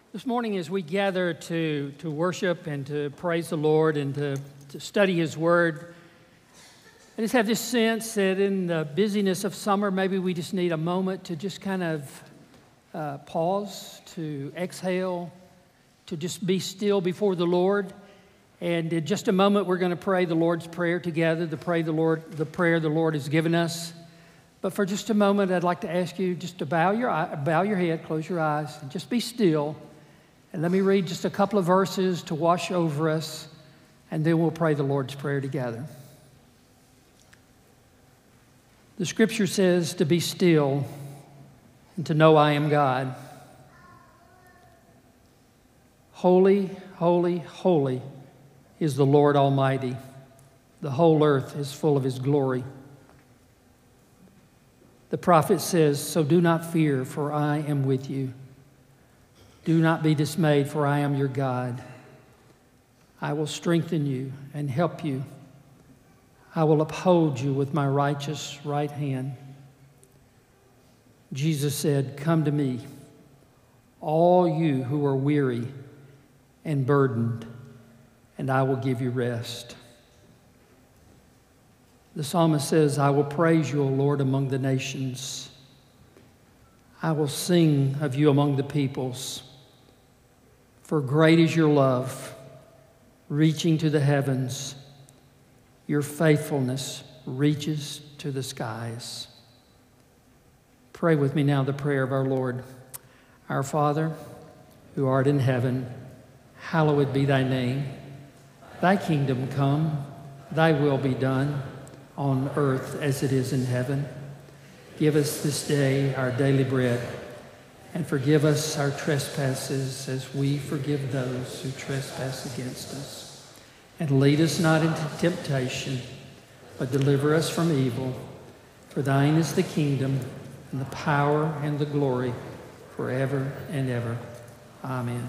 This morning as we gather to worship and to praise the Lord and to study His Word, I just have this sense that in the busyness of summer, maybe we just need a moment to just kind of pause, to exhale, to just be still before the Lord. And in just a moment, we're going to pray the Lord's Prayer together, the prayer the Lord has given us. But for just a moment, I'd like to ask you just to bow your head, close your eyes, and just be still. And let me read just a couple of verses to wash over us, and then we'll pray the Lord's Prayer together. The Scripture says to be still and to know I am God. Holy, holy, holy is the Lord Almighty. The whole earth is full of His glory. The prophet says, so do not fear, for I am with you. Do not be dismayed, for I am your God. I will strengthen you and help you. I will uphold you with my righteous right hand. Jesus said, come to me, all you who are weary and burdened, and I will give you rest. The psalmist says, I will praise you, O Lord, among the nations. I will sing of you among the peoples. For great is your love, reaching to the heavens. Your faithfulness reaches to the skies. Pray with me now the prayer of our Lord. Our Father, who art in heaven, hallowed be thy name. Thy kingdom come, thy will be done, on earth as it is in heaven. Give us this day our daily bread, and forgive us our trespasses as we forgive those who trespass against us. And lead us not into temptation, but deliver us from evil. For thine is the kingdom, and the power, and the glory, forever and ever. Amen.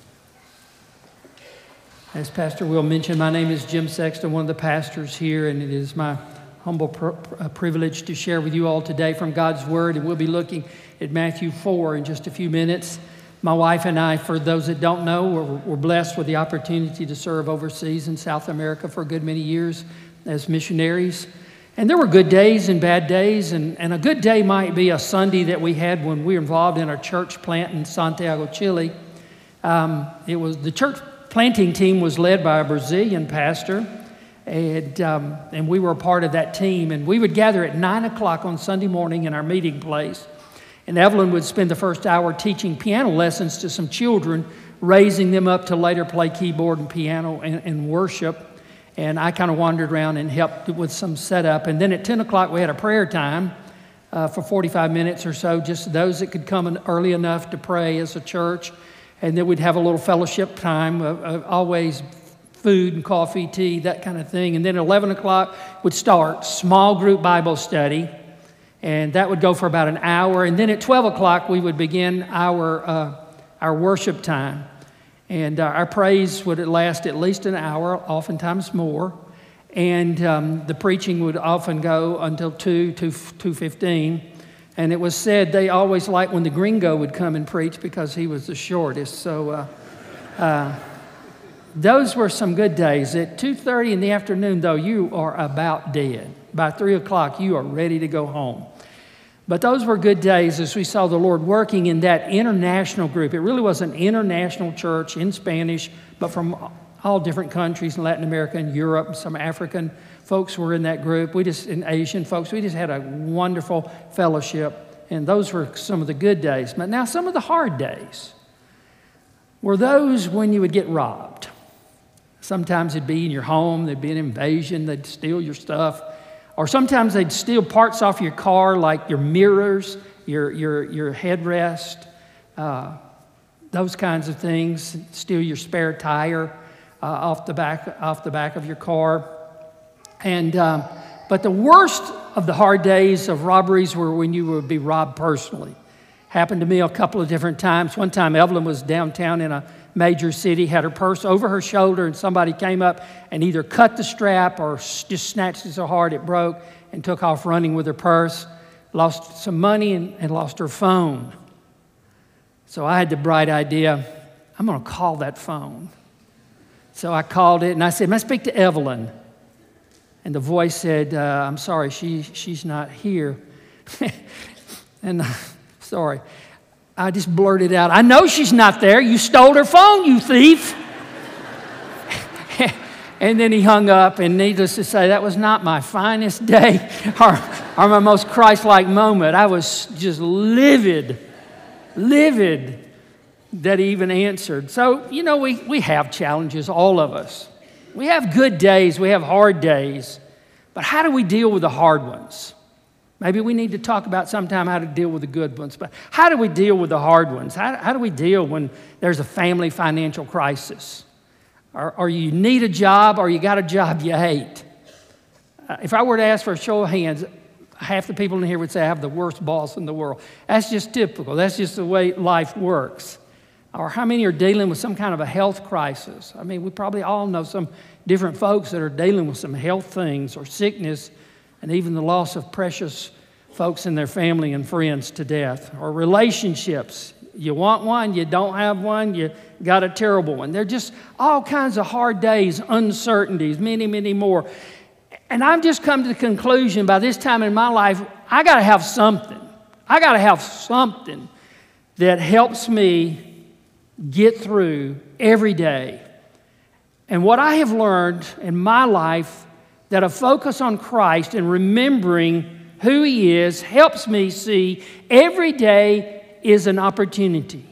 As Pastor Will mentioned, my name is Jim Sexton, one of the pastors here, and it is my humble privilege to share with you all today from God's Word, and we'll be looking at Matthew 4 in just a few minutes. My wife and I, for those that don't know, we're blessed with the opportunity to serve overseas in South America for a good many years as missionaries. And there were good days and bad days, and a good day might be a Sunday that we had when we were involved in our church plant in Santiago, Chile. It was the church planting team was led by a Brazilian pastor, and we were a part of that team. And we would gather at 9 o'clock on Sunday morning in our meeting place. And Evelyn would spend the first hour teaching piano lessons to some children, raising them up to later play keyboard and piano and worship. And I kind of wandered around and helped with some setup. And then at 10 o'clock, we had a prayer time for 45 minutes or so, just those that could come in early enough to pray as a church. And then we'd have a little fellowship time, always food and coffee, tea, that kind of thing. And then at 11 o'clock would start small group Bible study, and that would go for about an hour. And then at 12 o'clock we would begin our worship time. And our praise would last at least an hour, oftentimes more. And the preaching would often go until 2:15. And it was said they always liked when the gringo would come and preach because he was the shortest. So those were some good days. At 2:30 in the afternoon, though, you are about dead. By 3 o'clock, you are ready to go home. But those were good days as we saw the Lord working in that international group. It really was an international church in Spanish, but from all different countries in Latin America and Europe. Some African folks were in that group. And Asian folks. We just had a wonderful fellowship, and those were some of the good days. But now some of the hard days were those when you would get robbed. Sometimes it'd be in your home, there'd be an invasion, they'd steal your stuff. Or sometimes they'd steal parts off your car, like your mirrors, your headrest, those kinds of things. Steal your spare tire off the back of your car. And but the worst of the hard days of robberies were when you would be robbed personally. Happened to me a couple of different times. One time Evelyn was downtown in a major city, had her purse over her shoulder, and somebody came up and either cut the strap or just snatched it so hard it broke and took off running with her purse. Lost some money and lost her phone. So I had the bright idea I'm going to call that phone. So I called it, and I said, may I speak to Evelyn? And the voice said, I'm sorry, she's not here. And sorry, I just blurted out, I know she's not there. You stole her phone, you thief. And then he hung up, and needless to say, that was not my finest day or my most Christ-like moment. I was just livid that he even answered. So, you know, we have challenges, all of us. We have good days, we have hard days. But how do we deal with the hard ones? Maybe we need to talk about sometime how to deal with the good ones. But how do we deal with the hard ones? How do we deal when there's a family financial crisis? Or you need a job, or you got a job you hate. If I were to ask for a show of hands, half the people in here would say I have the worst boss in the world. That's just typical. That's just the way life works. Or how many are dealing with some kind of a health crisis? I mean, we probably all know some different folks that are dealing with some health things or sickness, and even the loss of precious folks in their family and friends to death. Or relationships. You want one, you don't have one, you got a terrible one. They're just all kinds of hard days, uncertainties, many, many more. And I've just come to the conclusion by this time in my life, I got to have something. I got to have something that helps me get through every day. And what I have learned in my life, that a focus on Christ and remembering who He is helps me see every day is an opportunity.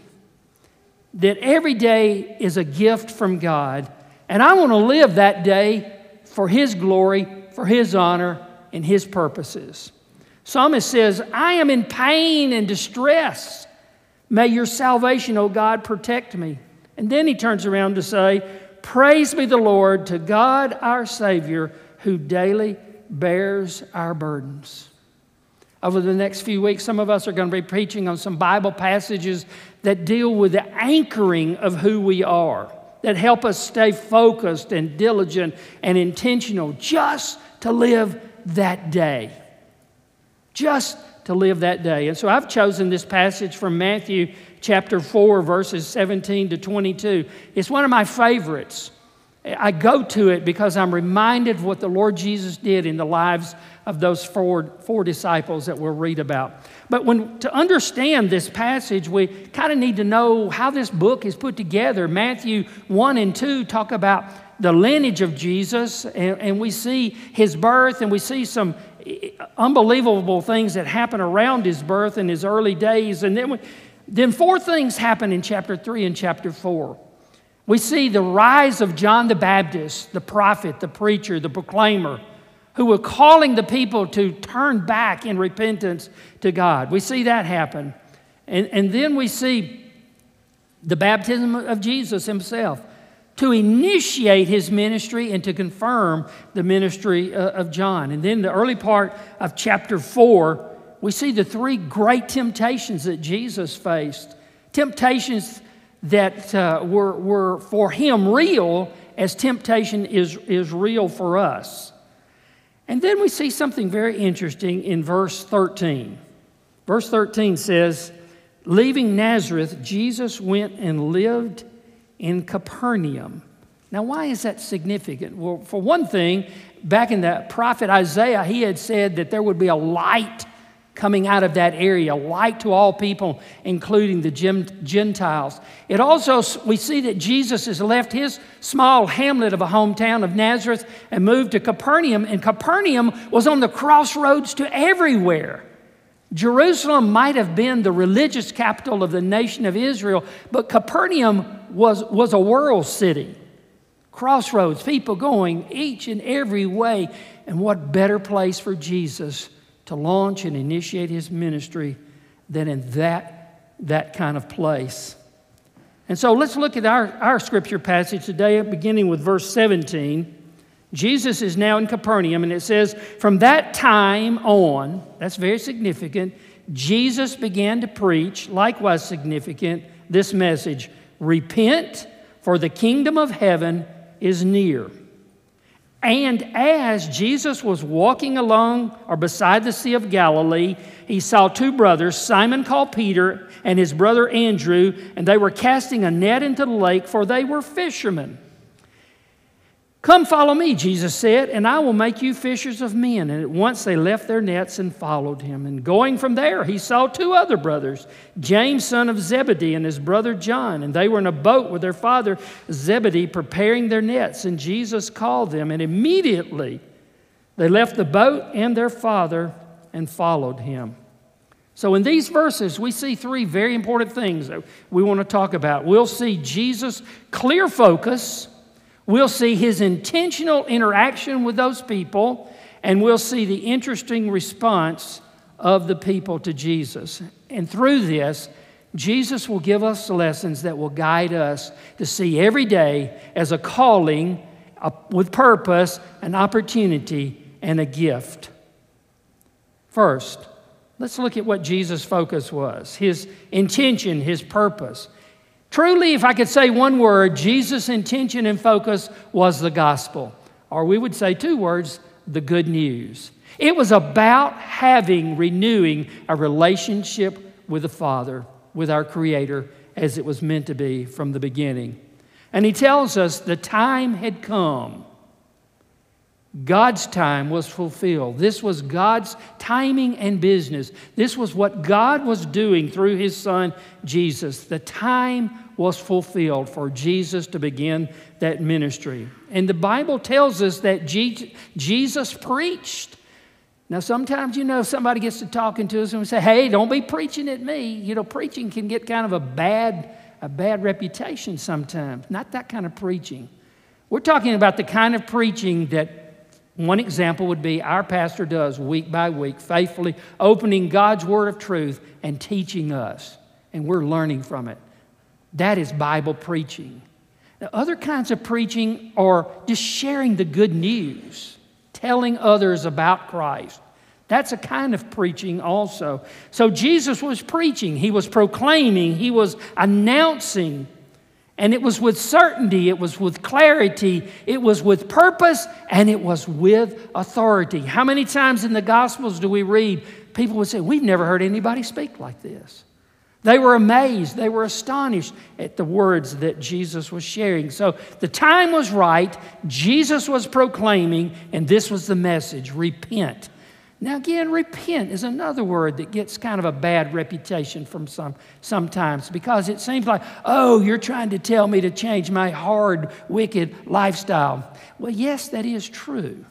That every day is a gift from God. And I want to live that day for His glory, for His honor, and His purposes. Psalmist says, I am in pain and distress. May your salvation, O God, protect me. And then he turns around to say, praise be the Lord, to God our Savior, who daily bears our burdens. Over the next few weeks, some of us are going to be preaching on some Bible passages that deal with the anchoring of who we are, that help us stay focused and diligent and intentional just to live that day. Just to live that day. And so I've chosen this passage from Matthew chapter 4, verses 17 to 22. It's one of my favorites. I go to it because I'm reminded of what the Lord Jesus did in the lives of those four disciples that we'll read about. But to understand this passage, we kind of need to know how this book is put together. Matthew 1 and 2 talk about the lineage of Jesus, and we see His birth, and we see some unbelievable things that happen around His birth in His early days. And then four things happen in chapter 3 and chapter 4. We see the rise of John the Baptist, the prophet, the preacher, the proclaimer, who were calling the people to turn back in repentance to God. We see that happen. And then we see the baptism of Jesus Himself to initiate His ministry and to confirm the ministry of John. And then the early part of chapter 4, we see the three great temptations that Jesus faced. Temptations that were for Him real as temptation is real for us. And then we see something very interesting in verse 13. Verse 13 says, leaving Nazareth, Jesus went and lived in Capernaum. Now, why is that significant? Well, for one thing, back in the prophet Isaiah, he had said that there would be a light coming out of that area, light to all people, including the Gentiles. It also, we see that Jesus has left his small hamlet of a hometown of Nazareth and moved to Capernaum, and Capernaum was on the crossroads to everywhere. Jerusalem might have been the religious capital of the nation of Israel, but Capernaum was a world city. Crossroads, people going each and every way, and what better place for Jesus to launch and initiate His ministry than in that kind of place. And so let's look at our scripture passage today, beginning with verse 17. Jesus is now in Capernaum, and it says, from that time on, that's very significant, Jesus began to preach, likewise significant, this message, repent, for the kingdom of heaven is near. And as Jesus was walking along or beside the Sea of Galilee, he saw two brothers, Simon called Peter and his brother Andrew, and they were casting a net into the lake, for they were fishermen. "Come follow me," Jesus said, "and I will make you fishers of men." And at once they left their nets and followed him. And going from there, he saw two other brothers, James, son of Zebedee, and his brother John. And they were in a boat with their father Zebedee, preparing their nets. And Jesus called them, and immediately they left the boat and their father and followed him. So in these verses, we see three very important things that we want to talk about. We'll see Jesus' clear focus. We'll see his intentional interaction with those people, and we'll see the interesting response of the people to Jesus. And through this, Jesus will give us lessons that will guide us to see every day as a calling with purpose, an opportunity, and a gift. First, let's look at what Jesus' focus was, his intention, his purpose. Truly, if I could say one word, Jesus' intention and focus was the gospel. Or we would say two words, the good news. It was about renewing a relationship with the Father, with our Creator, as it was meant to be from the beginning. And he tells us the time had come. God's time was fulfilled. This was God's timing and business. This was what God was doing through his Son, Jesus. The time was fulfilled for Jesus to begin that ministry. And the Bible tells us that Jesus preached. Now, sometimes, somebody gets to talking to us and we say, "Hey, don't be preaching at me." Preaching can get kind of a bad reputation sometimes. Not that kind of preaching. We're talking about the kind of preaching that one example would be our pastor does week by week, faithfully opening God's Word of truth and teaching us. And we're learning from it. That is Bible preaching. Now, other kinds of preaching are just sharing the good news, telling others about Christ. That's a kind of preaching also. So Jesus was preaching. He was proclaiming. He was announcing. And it was with certainty, it was with clarity, it was with purpose, and it was with authority. How many times in the Gospels do we read, people would say, "We've never heard anybody speak like this." They were amazed, they were astonished at the words that Jesus was sharing. So the time was right, Jesus was proclaiming, and this was the message: repent. Now again, repent is another word that gets kind of a bad reputation from sometimes, because it seems like, "Oh, you're trying to tell me to change my hard, wicked lifestyle." Well, yes, that is true,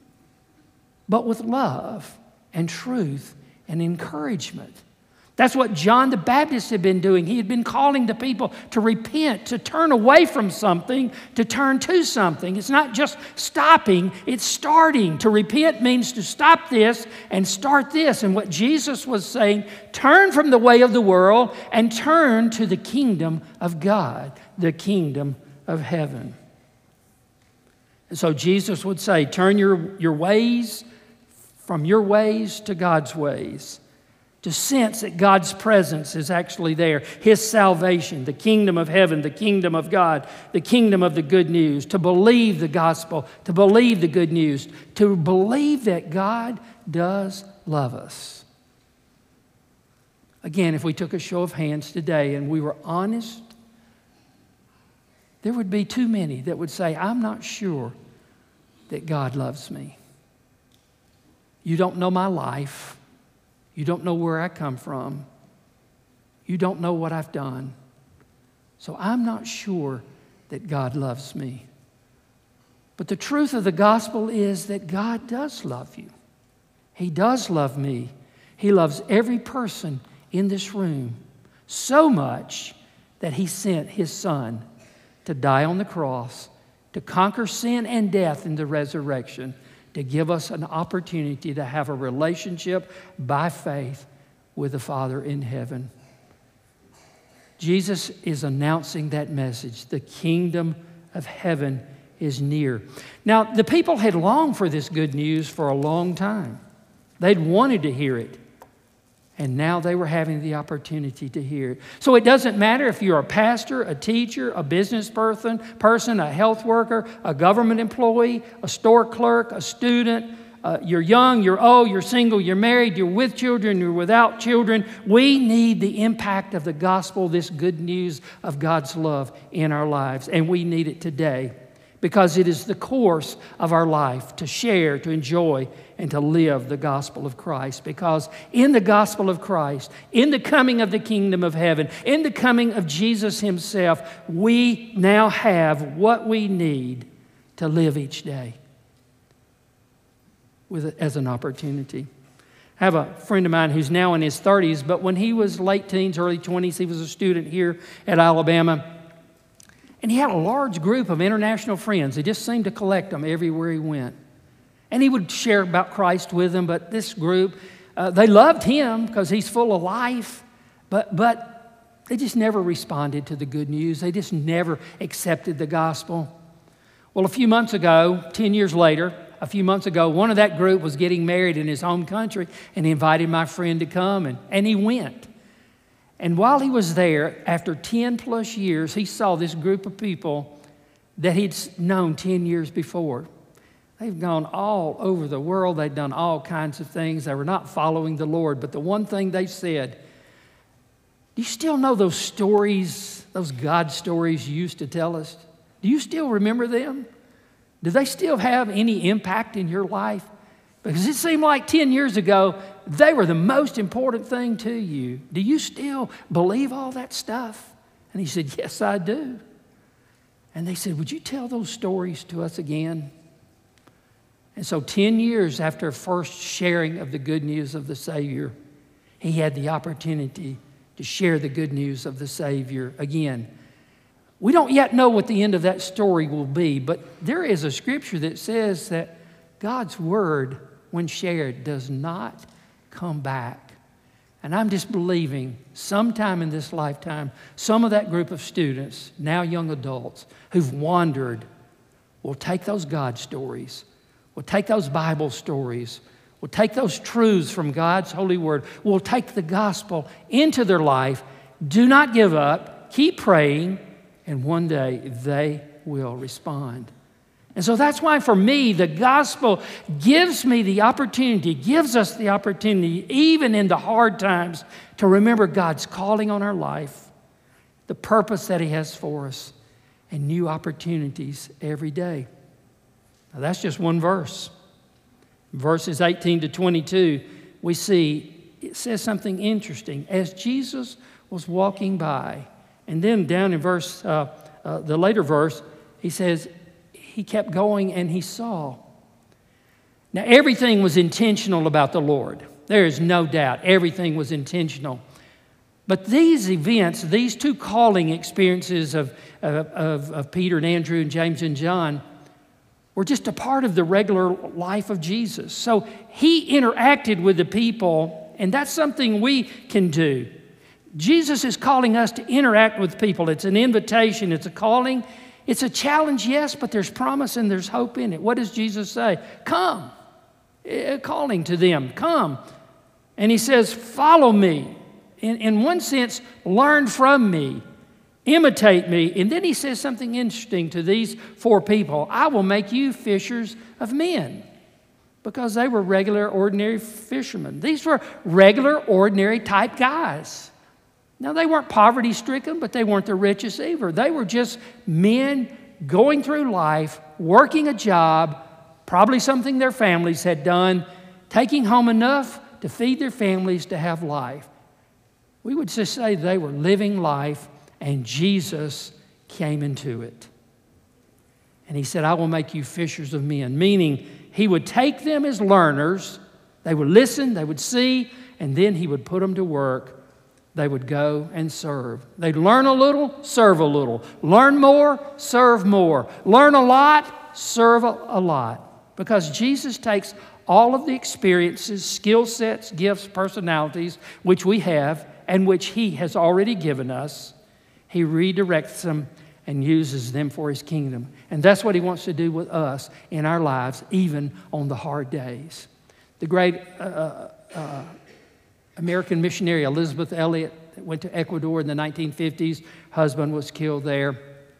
but with love and truth and encouragement. That's what John the Baptist had been doing. He had been calling the people to repent, to turn away from something, to turn to something. It's not just stopping, it's starting. To repent means to stop this and start this. And what Jesus was saying, turn from the way of the world and turn to the kingdom of God, the kingdom of heaven. And so Jesus would say, turn your ways from your ways to God's ways. To sense that God's presence is actually there. His salvation, the kingdom of heaven, the kingdom of God, the kingdom of the good news. To believe the gospel, to believe the good news. To believe that God does love us. Again, if we took a show of hands today and we were honest, there would be too many that would say, "I'm not sure that God loves me. You don't know my life. You don't know where I come from. You don't know what I've done. So I'm not sure that God loves me." But the truth of the gospel is that God does love you. He does love me. He loves every person in this room so much that He sent His Son to die on the cross, to conquer sin and death in the resurrection, to give us an opportunity to have a relationship by faith with the Father in heaven. Jesus is announcing that message. The kingdom of heaven is near. Now, the people had longed for this good news for a long time. They'd wanted to hear it. And now they were having the opportunity to hear it. So it doesn't matter if you're a pastor, a teacher, a business person, a health worker, a government employee, a store clerk, a student. You're young, you're old, you're single, you're married, you're with children, you're without children. We need the impact of the gospel, this good news of God's love in our lives. And we need it today because it is the course of our life to share, to enjoy, and to live the gospel of Christ. Because in the gospel of Christ, in the coming of the kingdom of heaven, in the coming of Jesus himself, we now have what we need to live each day as an opportunity. I have a friend of mine who's now in his 30s, but when he was late teens, early 20s, he was a student here at Alabama. And he had a large group of international friends. He just seemed to collect them everywhere he went. And he would share about Christ with them, but this group, they loved him because he's full of life, but they just never responded to the good news. They just never accepted the gospel. Well, a few months ago, 10 years later, one of that group was getting married in his home country, and he invited my friend to come, and he went. And while he was there, after 10 plus years, he saw this group of people that he'd known 10 years before. They've gone all over the world. They've done all kinds of things. They were not following the Lord. But the one thing they said, do you still know those stories, those God stories you used to tell us? Do you still remember them? Do they still have any impact in your life? Because it seemed like 10 years ago, they were the most important thing to you. Do you still believe all that stuff? And he said, yes, I do. And they said, would you tell those stories to us again? And so 10 years after first sharing of the good news of the Savior, he had the opportunity to share the good news of the Savior again. We don't yet know what the end of that story will be, but there is a scripture that says that God's word, when shared, does not come back. And I'm just believing sometime in this lifetime, some of that group of students, now young adults, who've wandered, will take those God stories, will take those Bible stories, will take those truths from God's holy word, will take the gospel into their life. Do not give up. Keep praying. And one day they will respond. And so that's why for me, the gospel gives me the opportunity, gives us the opportunity, even in the hard times, to remember God's calling on our life, the purpose that he has for us, and new opportunities every day. Now that's just one verse. Verses 18 to 22, we see it says something interesting. As Jesus was walking by, and then down in the later verse, he says, he kept going and he saw. Now, everything was intentional about the Lord. There is no doubt. Everything was intentional. But these events, these two calling experiences of Peter and Andrew and James and John, were just a part of the regular life of Jesus. So he interacted with the people, and that's something we can do. Jesus is calling us to interact with people. It's an invitation. It's a calling. It's a challenge, yes, but there's promise and there's hope in it. What does Jesus say? Come. A calling to them. Come. And he says, follow me. In one sense, learn from me. Imitate me. And then he says something interesting to these four people. I will make you fishers of men. Because they were regular, ordinary fishermen. These were regular, ordinary type guys. Now, they weren't poverty-stricken, but they weren't the richest either. They were just men going through life, working a job, probably something their families had done, taking home enough to feed their families to have life. We would just say they were living life, and Jesus came into it. And he said, I will make you fishers of men, meaning he would take them as learners. They would listen, they would see, and then he would put them to work. They would go and serve. They'd learn a little, serve a little. Learn more, serve more. Learn a lot, serve a lot. Because Jesus takes all of the experiences, skill sets, gifts, personalities, which we have and which he has already given us. He redirects them and uses them for his kingdom. And that's what he wants to do with us in our lives, even on the hard days. The great American missionary Elizabeth Elliot that went to Ecuador in the 1950s. Husband was killed there.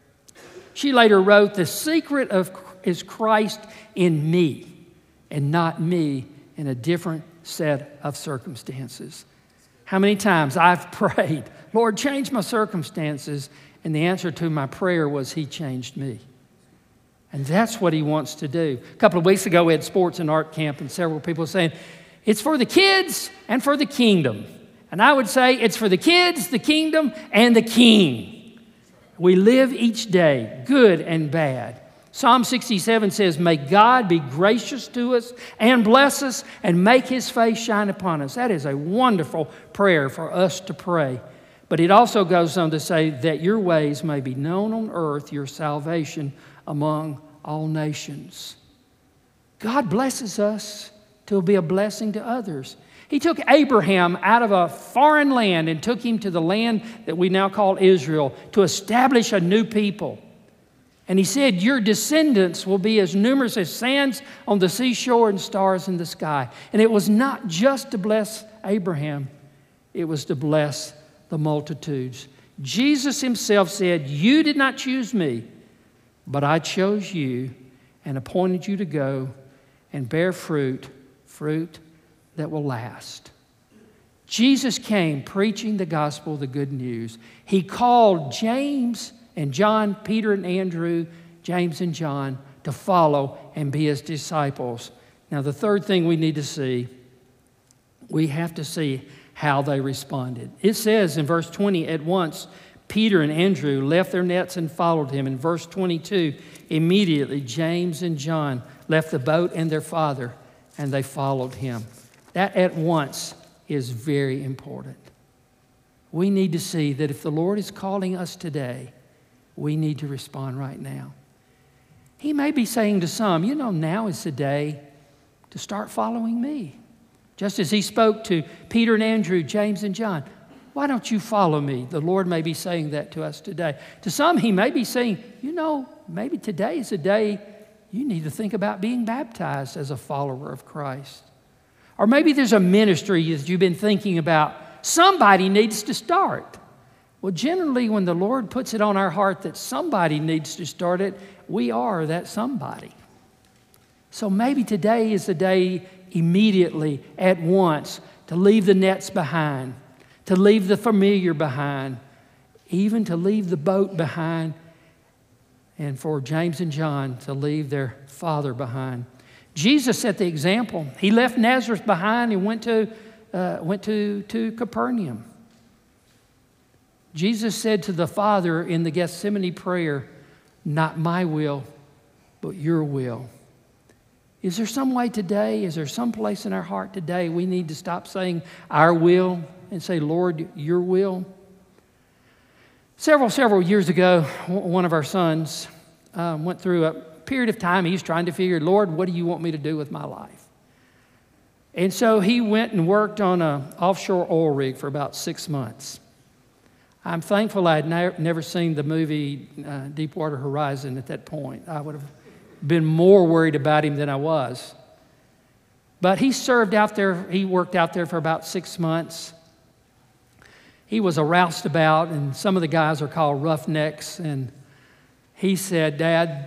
She later wrote, "The secret is Christ in me and not me in a different set of circumstances." How many times I've prayed, "Lord, change my circumstances," and the answer to my prayer was, He changed me. And that's what He wants to do. A couple of weeks ago, we had sports and art camp, and several people were saying, it's for the kids and for the kingdom. And I would say it's for the kids, the kingdom, and the king. We live each day, good and bad. Psalm 67 says, "May God be gracious to us and bless us and make His face shine upon us." That is a wonderful prayer for us to pray. But it also goes on to say that your ways may be known on earth, your salvation among all nations. God blesses us to be a blessing to others. He took Abraham out of a foreign land and took him to the land that we now call Israel to establish a new people. And He said, your descendants will be as numerous as sands on the seashore and stars in the sky. And it was not just to bless Abraham, it was to bless the multitudes. Jesus Himself said, "You did not choose me, but I chose you and appointed you to go and bear fruit that will last." Jesus came preaching the gospel, the good news. He called James and John, Peter and Andrew, James and John, to follow and be His disciples. Now, the third thing we need to see, we have to see how they responded. It says in verse 20, at once Peter and Andrew left their nets and followed Him. In verse 22, immediately James and John left the boat and their father, and they followed Him. That at once is very important. We need to see that if the Lord is calling us today, we need to respond right now. He may be saying to some, now is the day to start following me. Just as He spoke to Peter and Andrew, James and John, why don't you follow me? The Lord may be saying that to us today. To some, He may be saying, maybe today is a day you need to think about being baptized as a follower of Christ. Or maybe there's a ministry that you've been thinking about. Somebody needs to start. Well, generally, when the Lord puts it on our heart that somebody needs to start it, we are that somebody. So maybe today is the day immediately, at once, to leave the nets behind, to leave the familiar behind, even to leave the boat behind, and for James and John to leave their father behind. Jesus set the example. He left Nazareth behind and went to Capernaum. Jesus said to the Father in the Gethsemane prayer, "Not my will, but your will." Is there some way today, is there some place in our heart today we need to stop saying our will and say, "Lord, your will"? Several years ago, one of our sons went through a period of time. He was trying to figure, "Lord, what do you want me to do with my life?" And so he went and worked on an offshore oil rig for about 6 months. I'm thankful I had never seen the movie Deepwater Horizon at that point. I would have been more worried about him than I was. But he served out there. He worked out there for about 6 months. He was a roustabout, and some of the guys are called roughnecks. And he said, "Dad,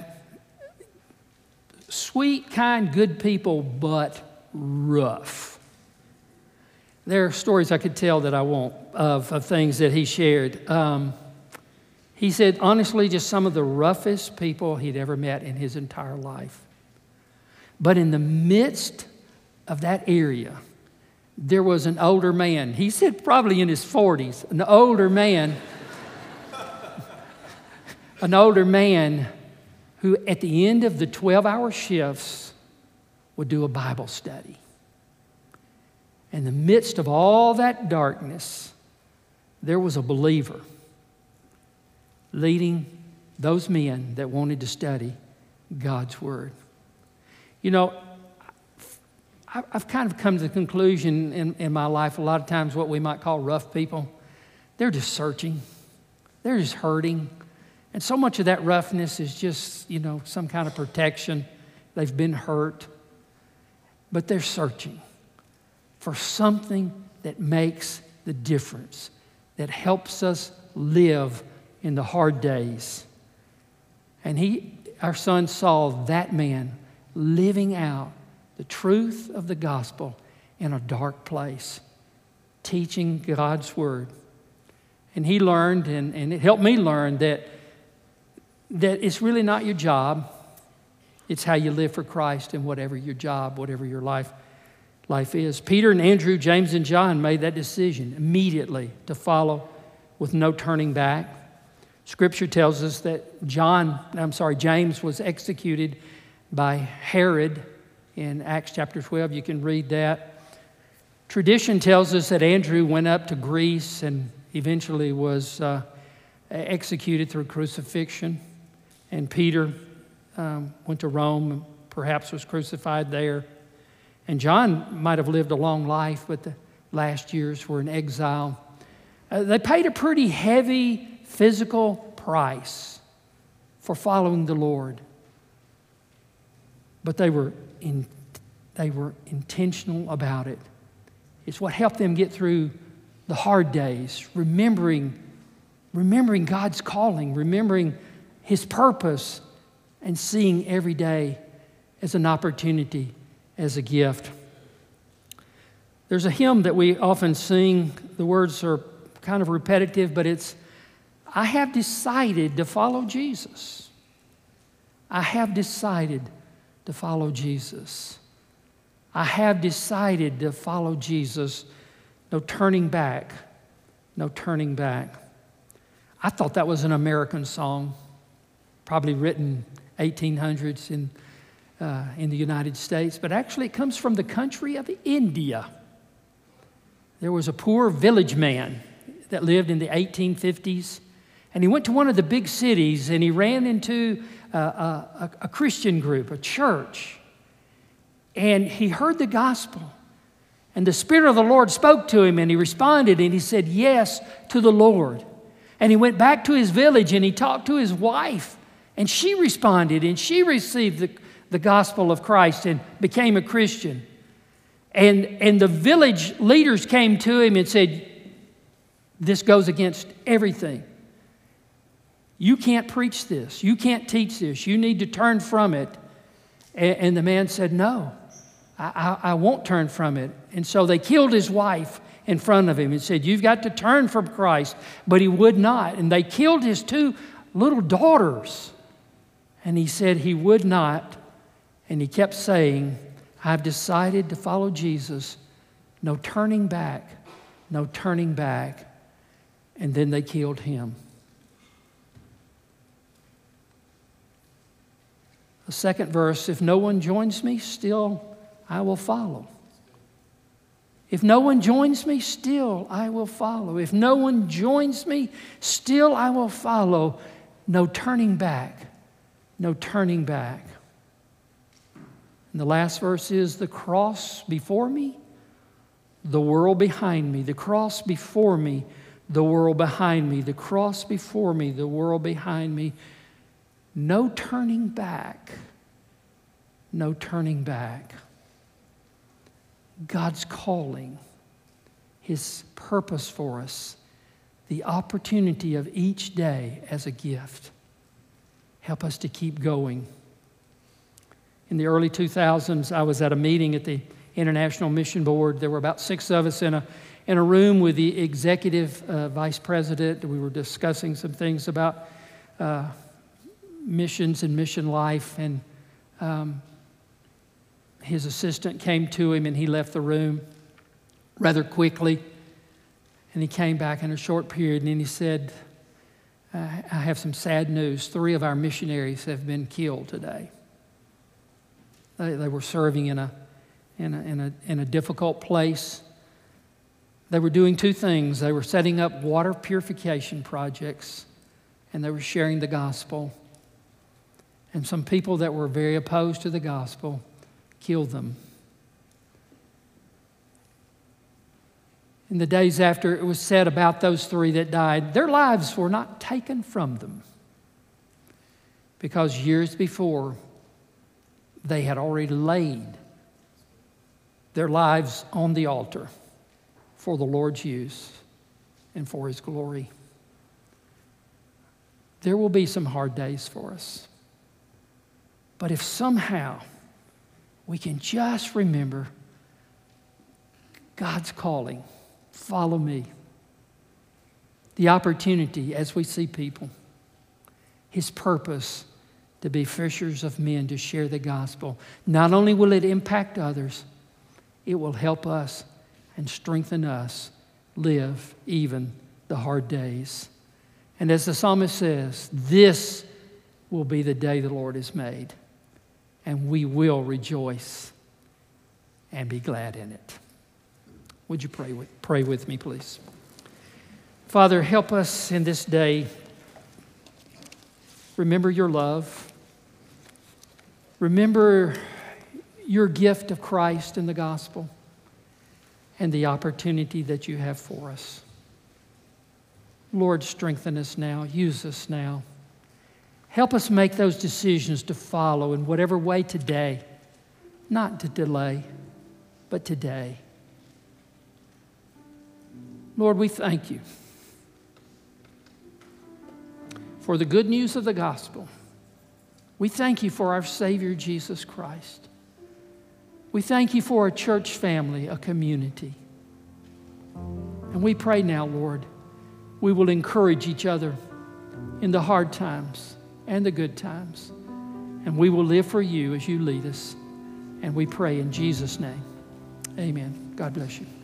sweet, kind, good people, but rough." There are stories I could tell that I won't of things that he shared. He said, honestly, just some of the roughest people he'd ever met in his entire life. But in the midst of that area, there was an older man. He said probably in his 40s, an older man who at the end of the 12-hour shifts would do a Bible study. In the midst of all that darkness, there was a believer leading those men that wanted to study God's Word. I've kind of come to the conclusion in my life, a lot of times what we might call rough people, they're just searching. They're just hurting. And so much of that roughness is just, some kind of protection. They've been hurt. But they're searching for something that makes the difference, that helps us live in the hard days. And our son saw that man living out the truth of the gospel in a dark place, teaching God's word. And he learned, and it helped me learn that it's really not your job. It's how you live for Christ in whatever your job, whatever your life is. Peter and Andrew, James and John made that decision immediately to follow with no turning back. Scripture tells us that James was executed by Herod in Acts chapter 12. You can read that. Tradition tells us that Andrew went up to Greece and eventually was executed through crucifixion. And Peter went to Rome and perhaps was crucified there. And John might have lived a long life, but the last years were in exile. They paid a pretty heavy physical price for following the Lord. But they were intentional about it. It's what helped them get through the hard days, remembering God's calling, remembering His purpose, and seeing every day as an opportunity, as a gift. There's a hymn that we often sing. The words are kind of repetitive, but it's, I have decided to follow Jesus. I have decided to follow Jesus. I have decided to follow Jesus. No turning back. No turning back. I thought that was an American song, probably written 1800s in the United States, but actually it comes from the country of India. There was a poor village man that lived in the 1850s, and he went to one of the big cities, and he ran into a Christian group, a church, and he heard the gospel, and the Spirit of the Lord spoke to him, and he responded, and he said yes to the Lord. And he went back to his village, and he talked to his wife, and she responded, and she received the gospel of Christ and became a Christian. And the village leaders came to him and said, this goes against everything. You can't preach this. You can't teach this. You need to turn from it. And the man said, no, I won't turn from it. And so they killed his wife in front of him and said, you've got to turn from Christ. But he would not. And they killed his 2 little daughters. And he said he would not. And he kept saying, I've decided to follow Jesus. No turning back. No turning back. And then they killed him. The second verse, if no one joins me, still I will follow. If no one joins me, still I will follow. If no one joins me, still I will follow. No turning back. No turning back. And the last verse is the cross before me, the world behind me. The cross before me, the world behind me. The cross before me, the world behind me. No turning back. No turning back. God's calling, His purpose for us, the opportunity of each day as a gift. Help us to keep going. In the early 2000s, I was at a meeting at the International Mission Board. There were about 6 of us in a room with the executive vice president. We were discussing some things about missions and mission life. And his assistant came to him, and he left the room rather quickly. And he came back in a short period, and he said, I have some sad news. 3 of our missionaries have been killed today. They were serving in a difficult place. They were doing 2 things. They were setting up water purification projects, and they were sharing the gospel. And some people that were very opposed to the gospel killed them. In the days after it was said about those 3 that died, their lives were not taken from them, because years before, they had already laid their lives on the altar. for the Lord's use and for His glory. There will be some hard days for us. But if somehow we can just remember God's calling, follow me, the opportunity as we see people, His purpose to be fishers of men, to share the gospel. Not only will it impact others, it will help us and strengthen us live even the hard days. And as the psalmist says, this will be the day the Lord has made, and we will rejoice and be glad in it. Would you pray with me, please? Father, help us in this day. Remember your love. Remember your gift of Christ in the gospel and the opportunity that you have for us. Lord, strengthen us now. Use us now. Help us make those decisions to follow in whatever way today, not to delay, but today. Lord, we thank you for the good news of the gospel. We thank you for our Savior, Jesus Christ. We thank you for a church family, a community. And we pray now, Lord, we will encourage each other in the hard times and the good times. And we will live for you as you lead us. And we pray in Jesus' name. Amen. God bless you.